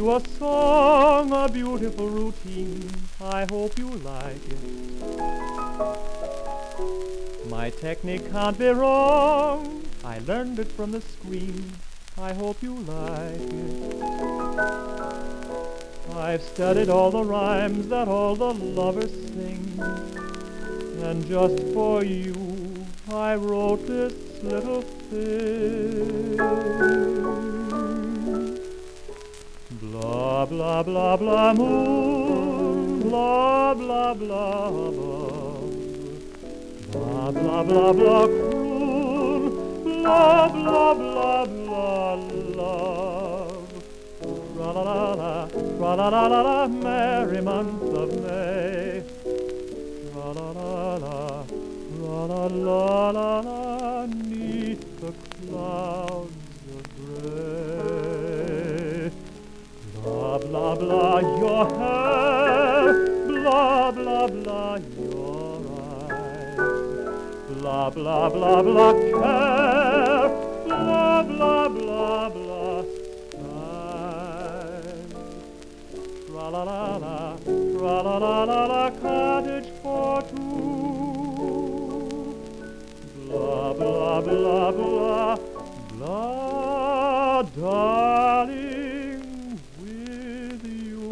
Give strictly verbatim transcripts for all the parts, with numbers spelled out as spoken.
you a song, a beautiful routine. I hope you like it. My technique can't be wrong. I learned it from the screen. I hope you like it. I've studied all the rhymes that all the lovers sing, and just for you I wrote this little thing. Blah, blah, blah, blah, moon, blah, blah, blah, blah, blah, blah, blah, blah, croon, blah, blah, blah, blah, love. Tra-la-la-la, tra-la-la-la-la, merry month of May. Tra-la-la-la, tra-la-la-la-la, 'neath the clouds of gray. Blah, blah, blah, your hair, blah, blah, blah, your eyes, blah, blah, blah, blah, care, blah, blah, blah, blah, skies. Tra-la-la-la, tra-la-la-la-la, cottage for two. Blah, blah, blah, blah, blah, darling, with you.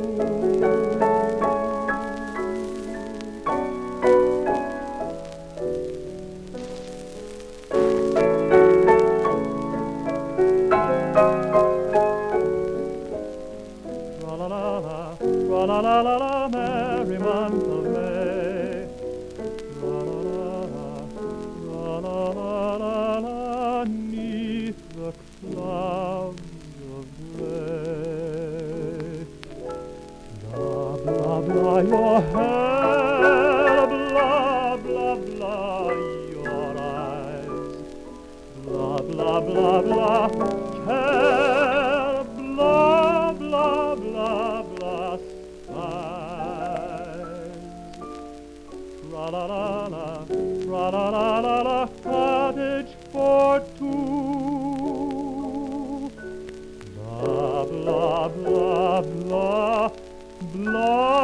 Tra-la-la-la, tra-la-la-la-la, merry month of May. Tra-la-la-la, tra-la-la-la-la, 'neath the clouds of gray. Blah, blah, blah, your hair, blah, blah, blah, your eyes, blah, blah, blah, blah, care, blah, blah, blah, blah, skies. Tra-la-la-la, tra-la-la-la-la, cottage for two. Blah, blah, blah, blah, blah.